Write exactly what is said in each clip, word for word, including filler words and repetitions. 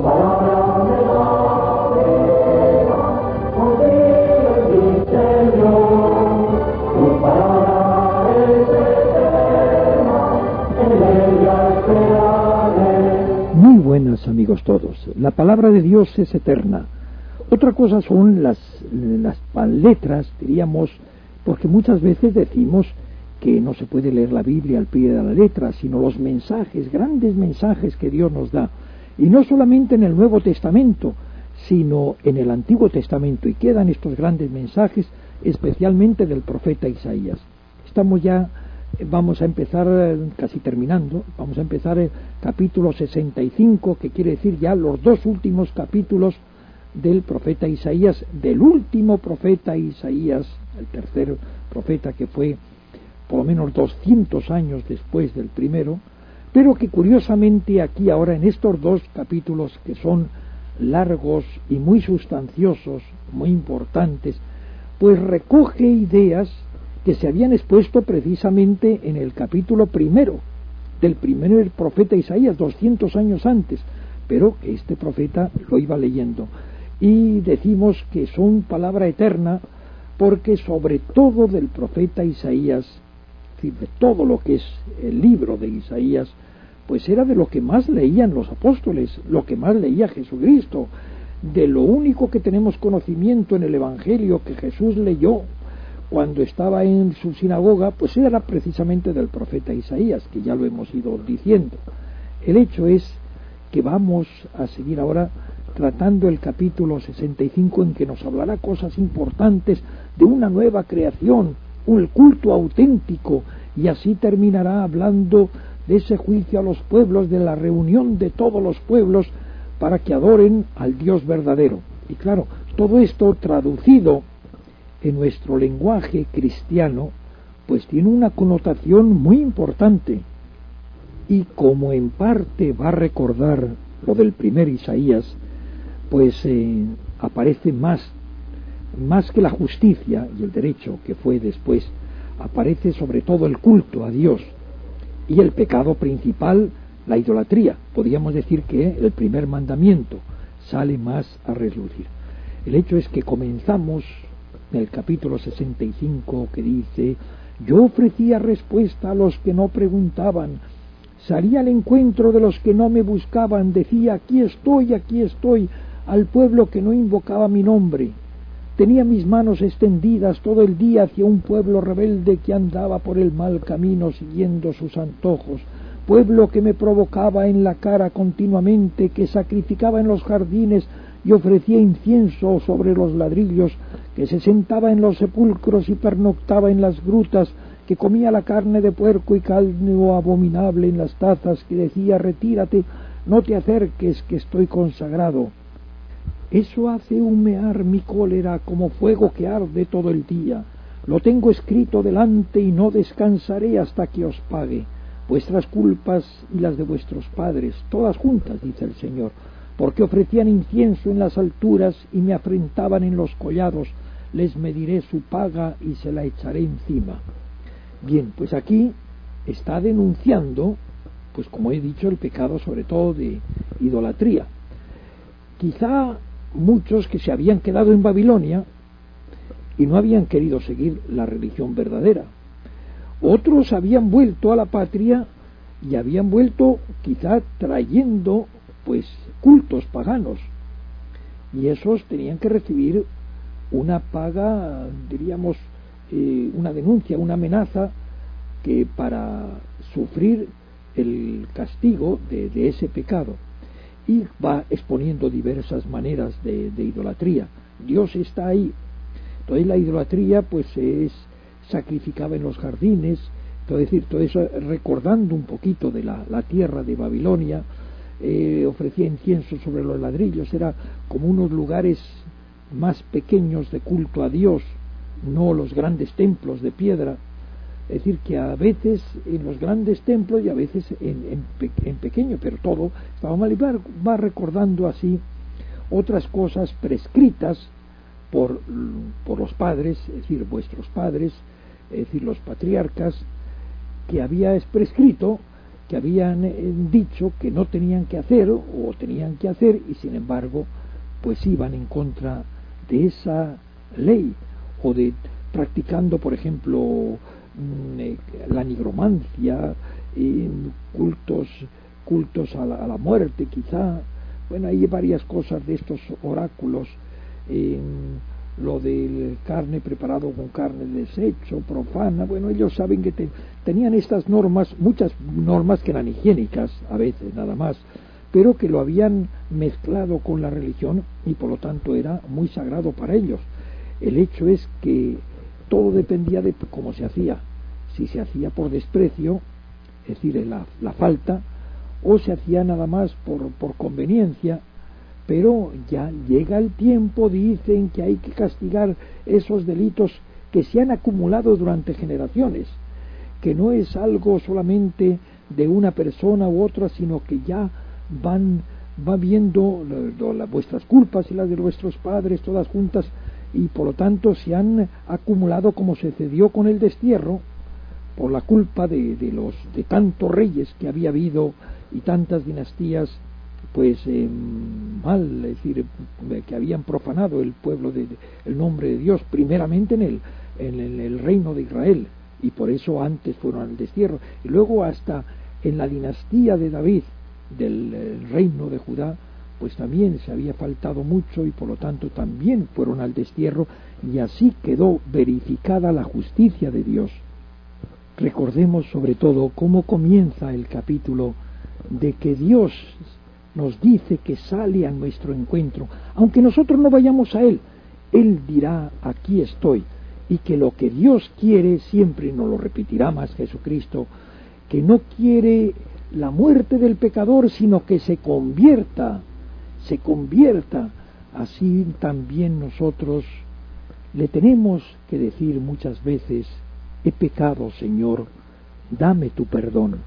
Muy buenas, amigos todos. La palabra de Dios es eterna. Otra cosa son las, las letras, diríamos, porque muchas veces decimos que no se puede leer la Biblia al pie de la letra, sino los mensajes, grandes mensajes que Dios nos da. Y no solamente en el Nuevo Testamento, sino en el Antiguo Testamento. Y quedan estos grandes mensajes, especialmente del profeta Isaías. Estamos ya, vamos a empezar, casi terminando, vamos a empezar el capítulo sesenta y cinco, que quiere decir ya los dos últimos capítulos del profeta Isaías, del último profeta Isaías, el tercer profeta que fue por lo menos doscientos años después del primero, pero que curiosamente aquí ahora en estos dos capítulos que son largos y muy sustanciosos, muy importantes, pues recoge ideas que se habían expuesto precisamente en el capítulo primero del primer profeta Isaías, doscientos años antes, pero que este profeta lo iba leyendo. Y decimos que son palabra eterna porque sobre todo del profeta Isaías, es decir, de todo lo que es el libro de Isaías, pues era de lo que más leían los apóstoles, lo que más leía Jesucristo. De lo único que tenemos conocimiento en el Evangelio que Jesús leyó cuando estaba en su sinagoga, pues era precisamente del profeta Isaías, que ya lo hemos ido diciendo. El hecho es que vamos a seguir ahora tratando el capítulo sesenta y cinco, en que nos hablará cosas importantes de una nueva creación, un culto auténtico, y así terminará hablando de ese juicio a los pueblos, de la reunión de todos los pueblos para que adoren al Dios verdadero. Y claro, todo esto traducido en nuestro lenguaje cristiano, pues tiene una connotación muy importante, y como en parte va a recordar lo del primer Isaías, pues eh, aparece más, más que la justicia y el derecho que fue después, aparece sobre todo el culto a Dios, y el pecado principal, la idolatría. Podríamos decir que el primer mandamiento sale más a relucir. El hecho es que comenzamos en el capítulo sesenta y cinco, que dice: yo ofrecía respuesta a los que no preguntaban, salía al encuentro de los que no me buscaban, decía: aquí estoy, aquí estoy, al pueblo que no invocaba mi nombre. Tenía mis manos extendidas todo el día hacia un pueblo rebelde que andaba por el mal camino siguiendo sus antojos, pueblo que me provocaba en la cara continuamente, que sacrificaba en los jardines y ofrecía incienso sobre los ladrillos, que se sentaba en los sepulcros y pernoctaba en las grutas, que comía la carne de puerco y caldo abominable en las tazas, que decía: retírate, no te acerques, que estoy consagrado. Eso hace humear mi cólera como fuego que arde todo el día. Lo tengo escrito delante y no descansaré hasta que os pague vuestras culpas y las de vuestros padres, todas juntas, dice el Señor, porque ofrecían incienso en las alturas y me afrentaban en los collados. Les mediré su paga y se la echaré encima. Bien, pues aquí está denunciando, pues como he dicho, el pecado sobre todo de idolatría. Quizá muchos que se habían quedado en Babilonia y no habían querido seguir la religión verdadera. Otros habían vuelto a la patria y habían vuelto quizá trayendo pues cultos paganos, y esos tenían que recibir una paga, diríamos, eh, una denuncia, una amenaza, que para sufrir el castigo de, de ese pecado. Y va exponiendo diversas maneras de, de idolatría. Dios está ahí. Entonces la idolatría pues es sacrificaba en los jardines, todo, es decir, todo eso recordando un poquito de la, la tierra de Babilonia. Eh, ofrecía incienso sobre los ladrillos, era como unos lugares más pequeños de culto a Dios, no los grandes templos de piedra. Es decir, que a veces en los grandes templos y a veces en, en, pe en pequeño, pero todo estaba mal, y va, va recordando así otras cosas prescritas por, por los padres, es decir, vuestros padres, es decir, los patriarcas, que había prescrito que habían eh, dicho que no tenían que hacer o tenían que hacer, y sin embargo pues iban en contra de esa ley, o de practicando, por ejemplo, mmm, eh, la nigromancia, eh, cultos cultos a la, a la muerte, quizá. Bueno, hay varias cosas de estos oráculos, eh, lo de carne preparado con carne desecho, profana. Bueno, ellos saben que te, tenían estas normas, muchas normas que eran higiénicas a veces nada más, pero que lo habían mezclado con la religión y por lo tanto era muy sagrado para ellos. El hecho es que todo dependía de cómo se hacía. Si se hacía por desprecio, es decir, la, la falta, o se hacía nada más por, por conveniencia, pero ya llega el tiempo, dicen, que hay que castigar esos delitos que se han acumulado durante generaciones, que no es algo solamente de una persona u otra, sino que ya van, va viendo la, la, vuestras culpas y las de vuestros padres todas juntas, y por lo tanto se han acumulado, como sucedió con el destierro, por la culpa de, de los de tantos reyes que había habido y tantas dinastías, pues eh, mal, es decir, que habían profanado el pueblo de, de, el nombre de Dios, primeramente en el, en el, el reino de Israel, y por eso antes fueron al destierro, y luego hasta en la dinastía de David, del reino de Judá, pues también se había faltado mucho, y por lo tanto también fueron al destierro, y así quedó verificada la justicia de Dios. Recordemos sobre todo cómo comienza el capítulo, de que Dios nos dice que sale a nuestro encuentro, aunque nosotros no vayamos a Él, Él dirá: aquí estoy, y que lo que Dios quiere, siempre nos lo repetirá más Jesucristo, que no quiere la muerte del pecador, sino que se convierta, se convierta. Así también nosotros le tenemos que decir muchas veces: he pecado, Señor, dame tu perdón.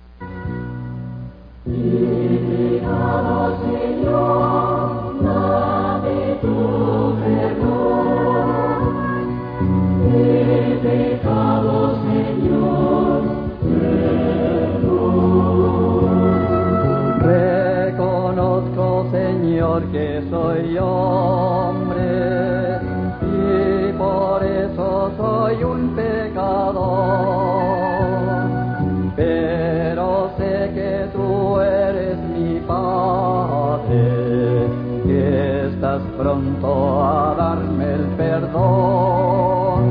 He pecado, Señor, dame tu perdón. He pecado, Señor, perdón. Reconozco, Señor, que soy hombre y por eso soy un pecador. Pero sé que tú eres mi Padre, que estás pronto a darme el perdón.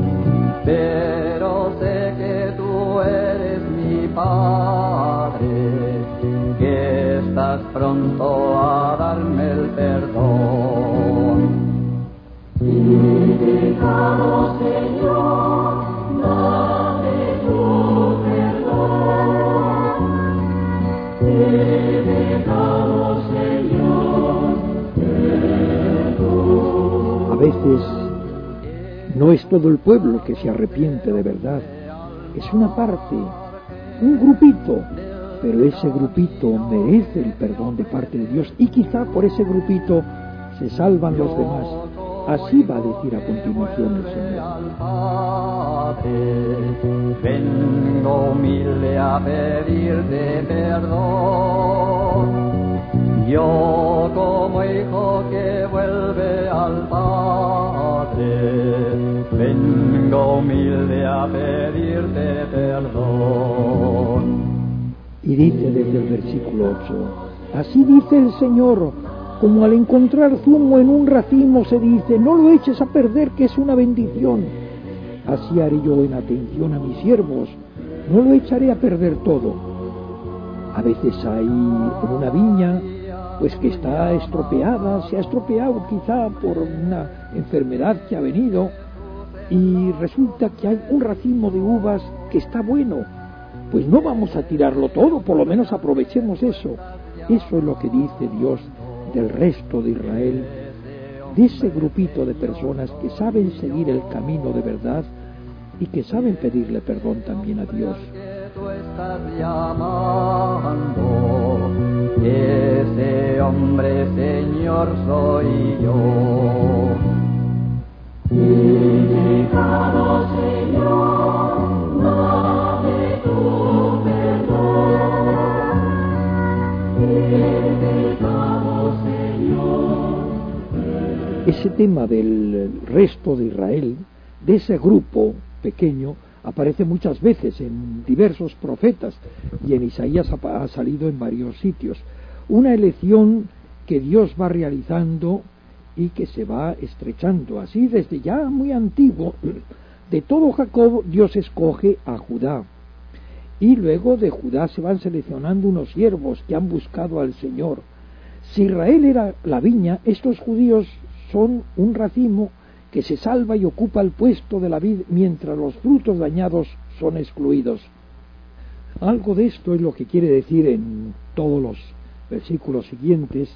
Pero sé que tú eres mi Padre, que estás pronto a darme el perdón. He pecado, Señor, dame tu perdón. He pecado, Señor, perdón. A veces no es todo el pueblo que se arrepiente de verdad, es una parte, un grupito, pero ese grupito merece el perdón de parte de Dios, y quizá por ese grupito se salvan los demás. Así va a decir a continuación el Señor. Vengo humilde a pedirte perdón. Yo como hijo que vuelve al Padre, vengo humilde a pedirte perdón. Y dice desde el versículo ocho, así dice el Señor, como al encontrar zumo en un racimo se dice: no lo eches a perder, que es una bendición. Así haré yo en atención a mis siervos, no lo echaré a perder todo. A veces hay en una viña, pues que está estropeada, se ha estropeado quizá por una enfermedad que ha venido, y resulta que hay un racimo de uvas que está bueno. Pues no vamos a tirarlo todo, por lo menos aprovechemos eso. Eso es lo que dice Dios del resto de Israel, de ese grupito de personas que saben seguir el camino de verdad y que saben pedirle perdón también a Dios. Tú estás llamando, ese hombre, Señor, soy yo. He pecado, Señor, dame tu perdón. Ese tema del resto de Israel, de ese grupo pequeño, aparece muchas veces en diversos profetas y en Isaías ha, ha salido en varios sitios. Una elección que Dios va realizando y que se va estrechando. Así desde ya muy antiguo, de todo Jacob Dios escoge a Judá. Y luego de Judá se van seleccionando unos siervos que han buscado al Señor. Si Israel era la viña, estos judíos son un racimo que se salva y ocupa el puesto de la vid mientras los frutos dañados son excluidos. Algo de esto es lo que quiere decir en todos los versículos siguientes,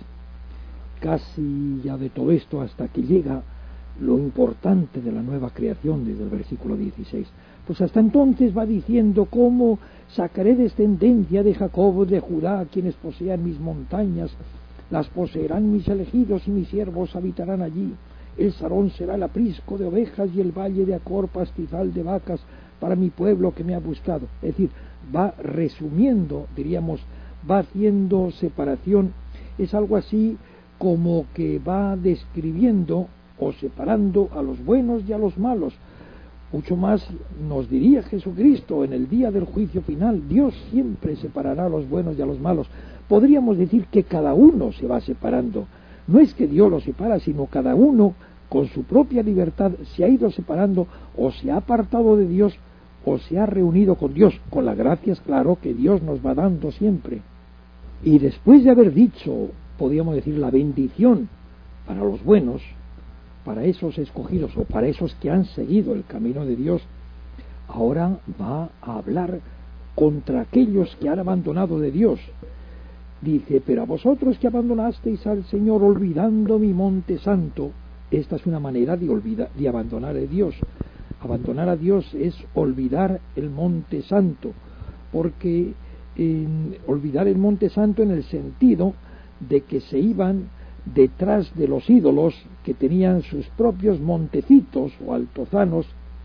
casi ya de todo esto hasta que llega lo importante de la nueva creación desde el versículo dieciséis. Pues hasta entonces va diciendo cómo sacaré descendencia de Jacob, de Judá, quienes posean mis montañas, las poseerán mis elegidos y mis siervos habitarán allí. El Sarón será el aprisco de ovejas y el valle de Acor pastizal de vacas para mi pueblo que me ha buscado. Es decir, va resumiendo, diríamos, va haciendo separación. Es algo así como que va describiendo o separando a los buenos y a los malos. Mucho más nos diría Jesucristo en el día del juicio final. Dios siempre separará a los buenos y a los malos. Podríamos decir que cada uno se va separando. No es que Dios los separa, sino cada uno con su propia libertad se ha ido separando, o se ha apartado de Dios o se ha reunido con Dios, con las gracias, claro, que Dios nos va dando siempre. Y después de haber dicho, podríamos decir, la bendición para los buenos, para esos escogidos o para esos que han seguido el camino de Dios, ahora va a hablar contra aquellos que han abandonado de Dios. Dice, pero a vosotros que abandonasteis al Señor olvidando mi monte santo. Esta es una manera de, olvidar, de abandonar a Dios. Abandonar a Dios es olvidar el monte santo, porque eh, olvidar el monte santo en el sentido de que se iban detrás de los ídolos que tenían sus propios montecitos o altozanos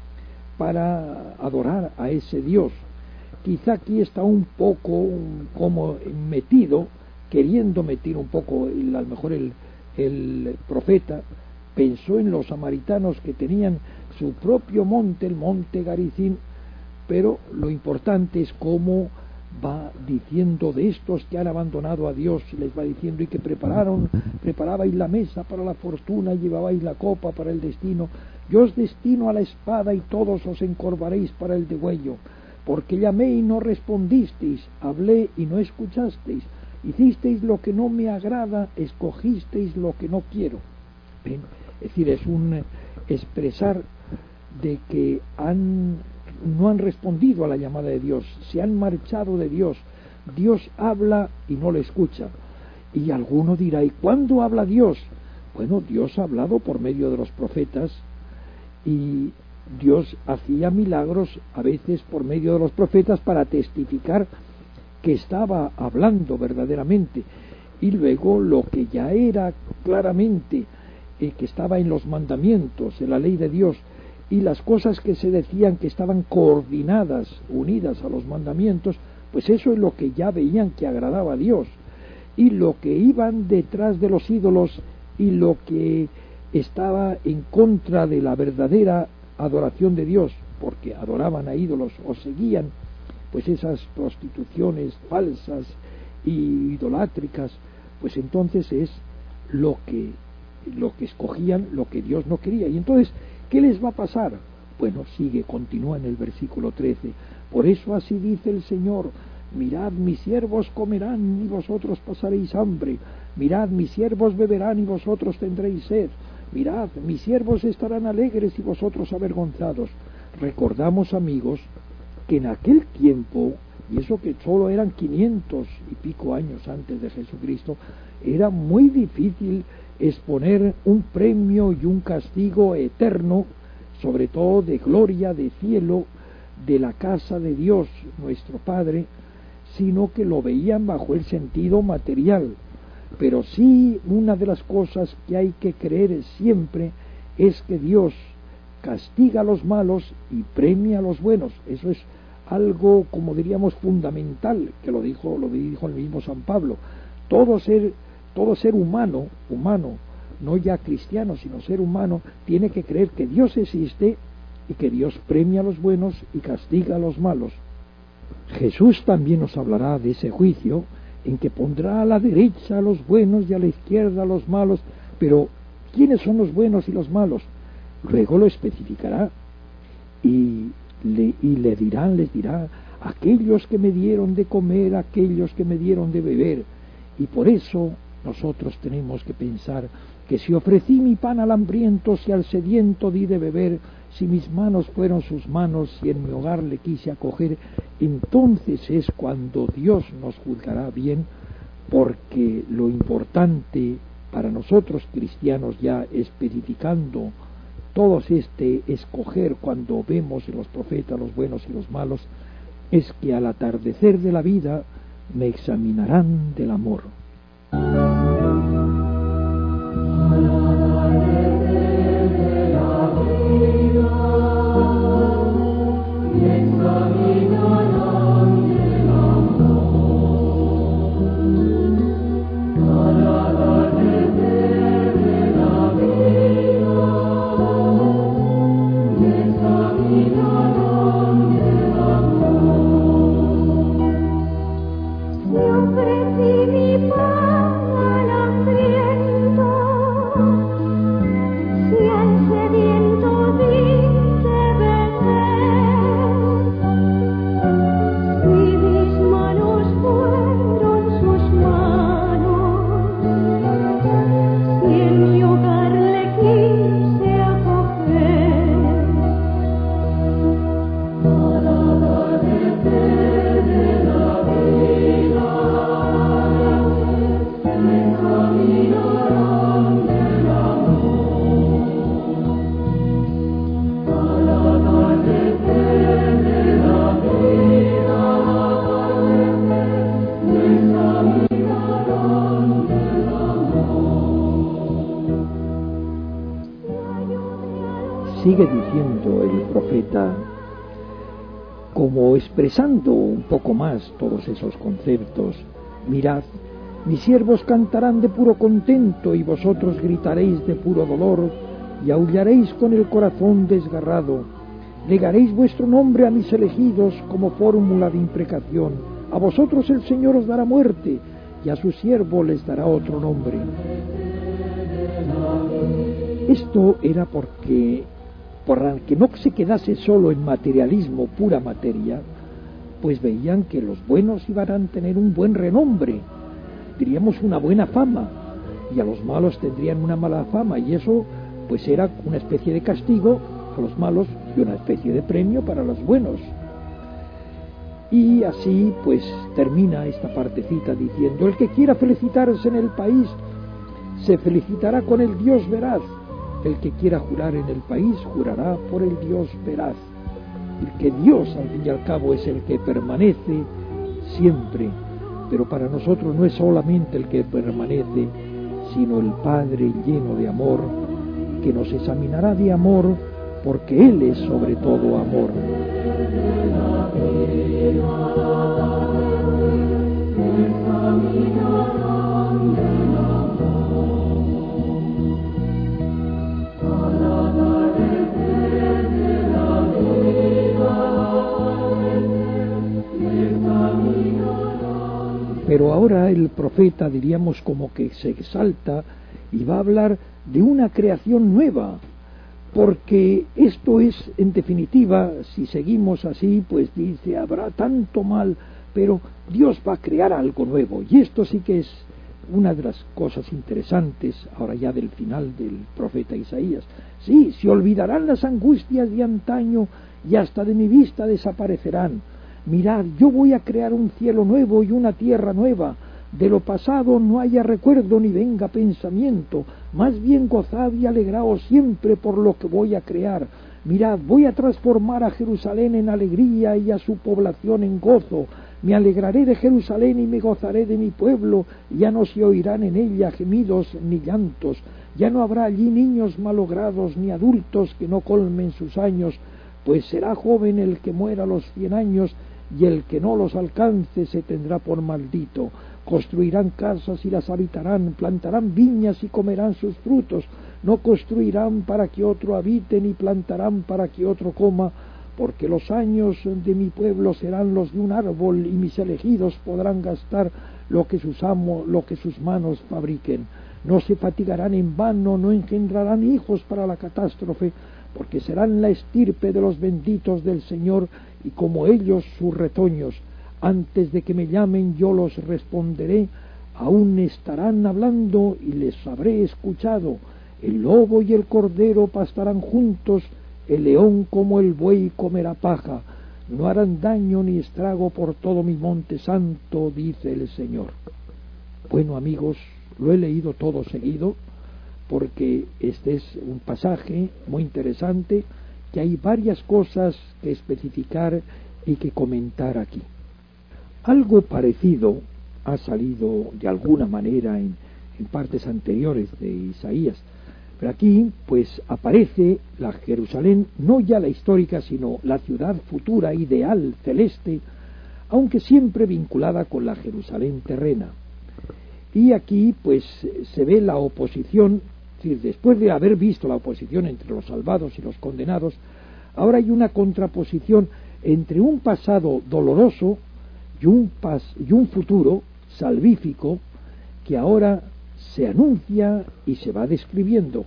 para adorar a ese Dios. Quizá aquí está un poco como metido, queriendo meter un poco, a lo mejor el, el profeta pensó en los samaritanos que tenían su propio monte, el monte Garizim, pero lo importante es cómo va diciendo de estos que han abandonado a Dios, y les va diciendo, y que prepararon, preparabais la mesa para la fortuna, y llevabais la copa para el destino, yo os destino a la espada y todos os encorvaréis para el degüello, porque llamé y no respondisteis, hablé y no escuchasteis, hicisteis lo que no me agrada, escogisteis lo que no quiero. ¿Ven? Es decir, es un expresar de que han, no han respondido a la llamada de Dios, se han marchado de Dios. Dios habla y no lo escucha. Y alguno dirá, ¿y cuándo habla Dios? Bueno, Dios ha hablado por medio de los profetas, y Dios hacía milagros a veces por medio de los profetas para testificar que estaba hablando verdaderamente. Y luego lo que ya era claramente eh, que estaba en los mandamientos, en la ley de Dios, y las cosas que se decían que estaban coordinadas, unidas a los mandamientos, pues eso es lo que ya veían que agradaba a Dios. Y lo que iban detrás de los ídolos y lo que estaba en contra de la verdadera adoración de Dios, porque adoraban a ídolos o seguían pues esas prostituciones falsas y idolátricas, pues entonces es lo que lo que escogían, lo que Dios no quería. Y entonces, ¿qué les va a pasar? Bueno, sigue, continúa en el versículo trece. Por eso así dice el Señor: mirad, mis siervos comerán y vosotros pasaréis hambre. Mirad, mis siervos beberán y vosotros tendréis sed. Mirad, mis siervos estarán alegres y vosotros avergonzados. Recordamos, amigos, que en aquel tiempo, y eso que solo eran quinientos y pico años antes de Jesucristo, era muy difícil exponer un premio y un castigo eterno, sobre todo de gloria, de cielo, de la casa de Dios, nuestro Padre, sino que lo veían bajo el sentido material. Pero sí, una de las cosas que hay que creer siempre es que Dios castiga a los malos y premia a los buenos. Eso es algo, como diríamos, fundamental, que lo dijo, lo dijo el mismo San Pablo. Todo ser, todo ser humano, humano, no ya cristiano, sino ser humano, tiene que creer que Dios existe y que Dios premia a los buenos y castiga a los malos. Jesús también nos hablará de ese juicio en que pondrá a la derecha a los buenos y a la izquierda a los malos, pero ¿quiénes son los buenos y los malos? Luego lo especificará y le, y le dirán, les dirá, aquellos que me dieron de comer, aquellos que me dieron de beber. Y por eso nosotros tenemos que pensar que si ofrecí mi pan al hambriento, si al sediento di de beber, si mis manos fueron sus manos, si en mi hogar le quise acoger, entonces es cuando Dios nos juzgará bien, porque lo importante para nosotros cristianos, ya especificando todos este escoger cuando vemos en los profetas los buenos y los malos, es que al atardecer de la vida me examinarán del amor. Sigue diciendo el profeta, como expresando un poco más todos esos conceptos: mirad, mis siervos cantarán de puro contento y vosotros gritaréis de puro dolor y aullaréis con el corazón desgarrado. Negaréis vuestro nombre a mis elegidos como fórmula de imprecación. A vosotros el Señor os dará muerte y a su siervo les dará otro nombre. Esto era porque para que no se quedase solo en materialismo, pura materia, pues veían que los buenos iban a tener un buen renombre, diríamos una buena fama, y a los malos tendrían una mala fama, y eso pues era una especie de castigo a los malos y una especie de premio para los buenos. Y así pues termina esta partecita diciendo: el que quiera felicitarse en el país se felicitará con el Dios veraz. El que quiera jurar en el país, jurará por el Dios veraz. El que Dios, al fin y al cabo, es el que permanece siempre. Pero para nosotros no es solamente el que permanece, sino el Padre lleno de amor, que nos examinará de amor, porque Él es sobre todo amor. Pero ahora el profeta, diríamos, como que se exalta y va a hablar de una creación nueva, porque esto es, en definitiva, si seguimos así, pues dice, habrá tanto mal, pero Dios va a crear algo nuevo, y esto sí que es una de las cosas interesantes, ahora ya del final del profeta Isaías. Sí, se olvidarán las angustias de antaño y hasta de mi vista desaparecerán. Mirad, yo voy a crear un cielo nuevo y una tierra nueva. De lo pasado no haya recuerdo ni venga pensamiento. Más bien gozad y alegraos siempre por lo que voy a crear. Mirad, voy a transformar a Jerusalén en alegría y a su población en gozo. Me alegraré de Jerusalén y me gozaré de mi pueblo. Ya no se oirán en ella gemidos ni llantos. Ya no habrá allí niños malogrados ni adultos que no colmen sus años, pues será joven el que muera a los cien años, y el que no los alcance se tendrá por maldito, construirán casas y las habitarán, plantarán viñas y comerán sus frutos, no construirán para que otro habite, ni plantarán para que otro coma, porque los años de mi pueblo serán los de un árbol, y mis elegidos podrán gastar lo que sus amos, lo que sus manos fabriquen. No se fatigarán en vano, no engendrarán hijos para la catástrofe, porque serán la estirpe de los benditos del Señor, y como ellos sus retoños. Antes de que me llamen yo los responderé, aún estarán hablando y les habré escuchado. El lobo y el cordero pastarán juntos, el león como el buey comerá paja. No harán daño ni estrago por todo mi monte santo, dice el Señor. Bueno, amigos, lo he leído todo seguido, porque este es un pasaje muy interesante, que hay varias cosas que especificar y que comentar aquí. Algo parecido ha salido de alguna manera en, en partes anteriores de Isaías, pero aquí pues aparece la Jerusalén, no ya la histórica, sino la ciudad futura, ideal, celeste, aunque siempre vinculada con la Jerusalén terrena. Y aquí pues se ve la oposición, es decir, después de haber visto la oposición entre los salvados y los condenados, ahora hay una contraposición entre un pasado doloroso y un, pas, y un futuro salvífico que ahora se anuncia y se va describiendo.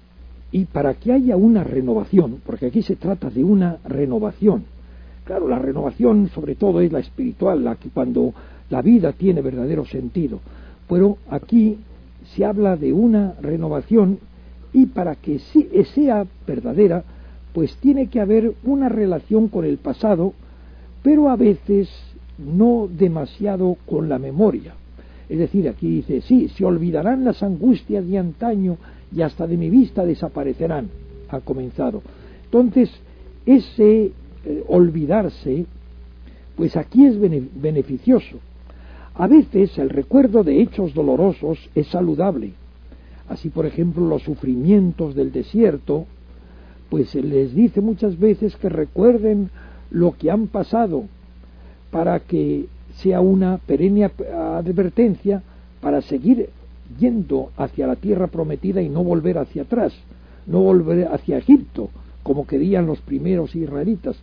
Y para que haya una renovación, porque aquí se trata de una renovación, claro, la renovación sobre todo es la espiritual, la que cuando la vida tiene verdadero sentido, pero aquí se habla de una renovación, y para que sea verdadera pues tiene que haber una relación con el pasado, pero a veces no demasiado con la memoria. Es decir, aquí dice, sí, se olvidarán las angustias de antaño y hasta de mi vista desaparecerán. Ha comenzado. Entonces, ese eh, olvidarse, pues aquí es beneficioso. A veces el recuerdo de hechos dolorosos es saludable. Así, por ejemplo, los sufrimientos del desierto, pues se les dice muchas veces que recuerden lo que han pasado, para que sea una perenne advertencia para seguir yendo hacia la tierra prometida y no volver hacia atrás, no volver hacia Egipto, como querían los primeros israelitas.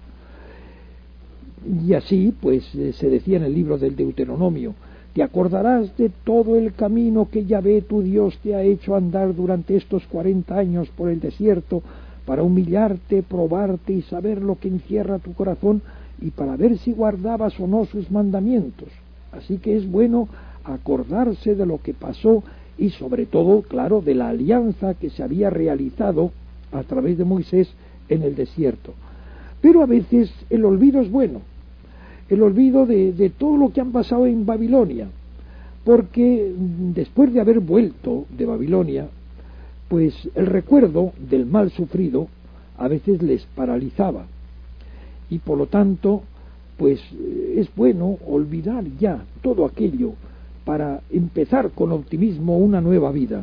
Y así, pues, se decía en el libro del Deuteronomio, te acordarás de todo el camino que Yahvé tu Dios te ha hecho andar durante estos cuarenta años por el desierto, para humillarte, probarte y saber lo que encierra tu corazón, y para ver si guardabas o no sus mandamientos. Así que es bueno acordarse de lo que pasó y sobre todo, claro, de la alianza que se había realizado a través de Moisés en el desierto. Pero a veces el olvido es bueno, el olvido de, de todo lo que han pasado en Babilonia, porque después de haber vuelto de Babilonia, pues el recuerdo del mal sufrido a veces les paralizaba. Y por lo tanto, pues es bueno olvidar ya todo aquello para empezar con optimismo una nueva vida.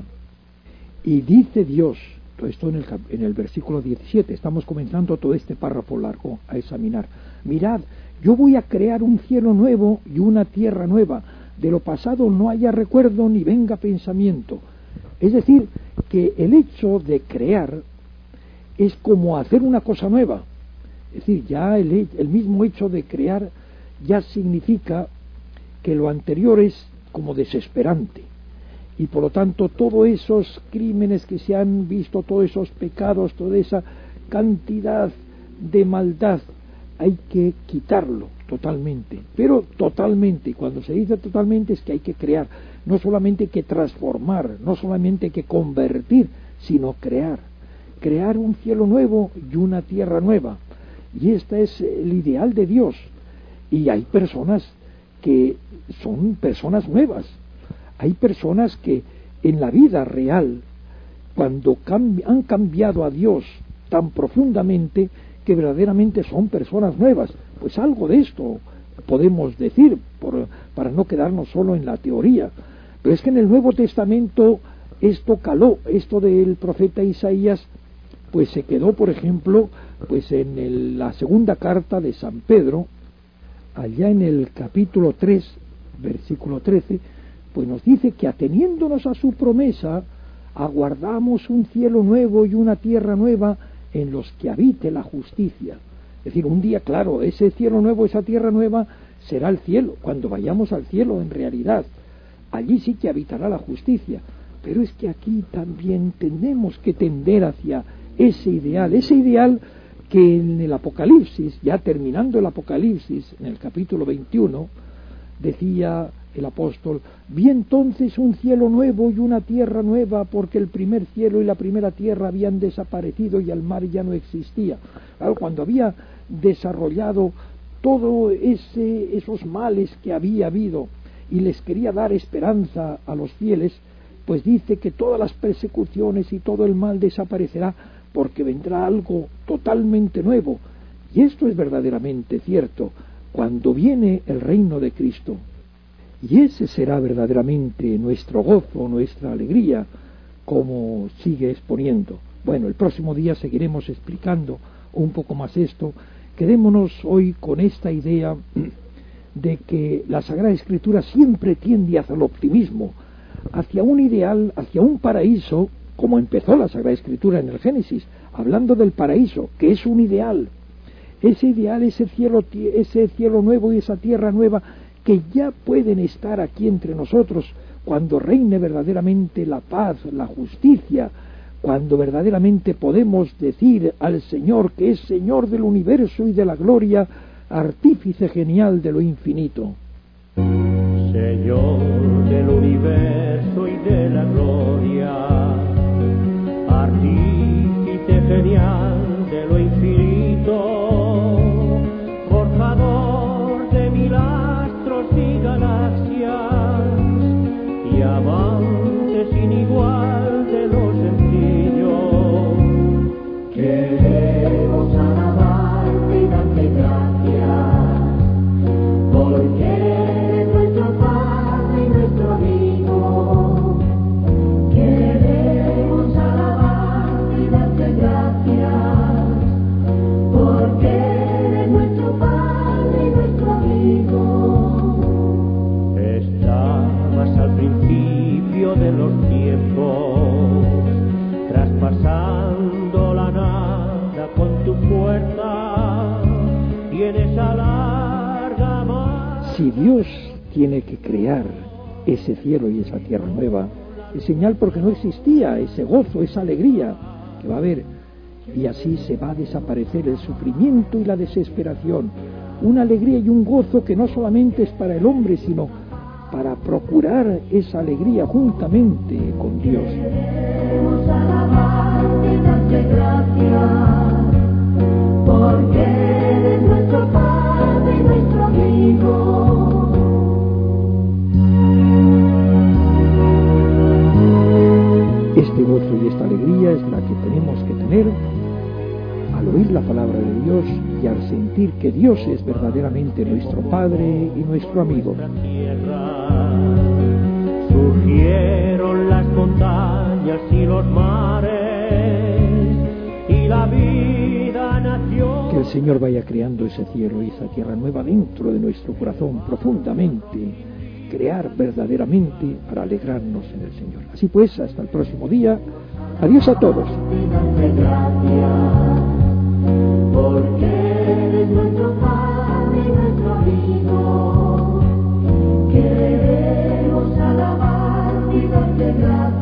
Y dice Dios, todo esto en el, en el versículo diecisiete, estamos comenzando todo este párrafo largo a examinar. Mirad, yo voy a crear un cielo nuevo y una tierra nueva, de lo pasado no haya recuerdo ni venga pensamiento. Es decir, que el hecho de crear es como hacer una cosa nueva. Es decir, ya el, el mismo hecho de crear ya significa que lo anterior es como desesperante. Y por lo tanto, todos esos crímenes que se han visto, todos esos pecados, toda esa cantidad de maldad, hay que quitarlo totalmente. Pero totalmente, y cuando se dice totalmente es que hay que crear. No solamente hay que transformar, no solamente hay que convertir, sino crear. Crear un cielo nuevo y una tierra nueva. Y este es el ideal de Dios. Y hay personas que son personas nuevas. Hay personas que en la vida real, cuando cambi- han cambiado a Dios tan profundamente, que verdaderamente son personas nuevas. Pues algo de esto podemos decir, por, para no quedarnos solo en la teoría. Pero es que en el Nuevo Testamento esto caló, esto del profeta Isaías, pues se quedó, por ejemplo, pues en el, la segunda carta de San Pedro, allá en el capítulo tres, versículo trece, pues nos dice que ateniéndonos a su promesa, aguardamos un cielo nuevo y una tierra nueva en los que habite la justicia. Es decir, un día, claro, ese cielo nuevo, esa tierra nueva, será el cielo, cuando vayamos al cielo en realidad. Allí sí que habitará la justicia. Pero es que aquí también tenemos que tender hacia ese ideal, ese ideal que en el Apocalipsis, ya terminando el Apocalipsis, en el capítulo veintiuno, decía el apóstol: vi entonces un cielo nuevo y una tierra nueva, porque el primer cielo y la primera tierra habían desaparecido y el mar ya no existía. Claro, cuando había desarrollado todo ese, esos males que había habido y les quería dar esperanza a los fieles, pues dice que todas las persecuciones y todo el mal desaparecerá, porque vendrá algo totalmente nuevo. Y esto es verdaderamente cierto, cuando viene el reino de Cristo. Y ese será verdaderamente nuestro gozo, nuestra alegría, como sigue exponiendo. Bueno, el próximo día seguiremos explicando un poco más esto. Quedémonos hoy con esta idea de que la Sagrada Escritura siempre tiende hacia el optimismo, hacia un ideal, hacia un paraíso, como empezó la Sagrada Escritura en el Génesis, hablando del paraíso, que es un ideal. Ese ideal, ese cielo, ese cielo nuevo y esa tierra nueva, que ya pueden estar aquí entre nosotros cuando reine verdaderamente la paz, la justicia, cuando verdaderamente podemos decir al Señor que es Señor del universo y de la gloria, artífice genial de lo infinito. Señor del universo y de la gloria, artífice genial de lo infinito, forjador de mil astros y galaxias, y amante sin igual de lo sencillo. Queremos alabarte y darte gracias, porque eres nuestro Padre y nuestro amigo. Queremos alabarte y darte gracias, porque eres nuestro Padre y nuestro amigo. Estabas al principio de los tiempos, traspasando la nada con tu fuerza, y en esa larga mar. Si Dios tiene que crear ese cielo y esa tierra nueva, es señal porque no existía ese gozo, esa alegría que va a haber, y así se va a desaparecer el sufrimiento y la desesperación, una alegría y un gozo que no solamente es para el hombre, sino para procurar esa alegría juntamente con Dios. Queremos alabarte y darte gracias, porque eres nuestro Padre y nuestro amigo. Este gozo y esta alegría es la que tenemos que tener al oír la palabra de Dios y al sentir que Dios es verdaderamente nuestro Padre y nuestro amigo. Surgieron las montañas y los mares, y la vida nació. Que el Señor vaya creando ese cielo y esa tierra nueva dentro de nuestro corazón profundamente, crear verdaderamente para alegrarnos en el Señor. Así pues, hasta el próximo día. Adiós a todos. Porque eres nuestro Padre y nuestro amigo. Queremos alabarte y darte gracias.